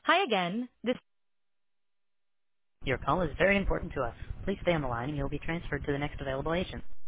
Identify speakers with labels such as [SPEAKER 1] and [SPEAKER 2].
[SPEAKER 1] Hi again. Your call is very important to us. Please stay on the line and you'll be transferred to the next available agent.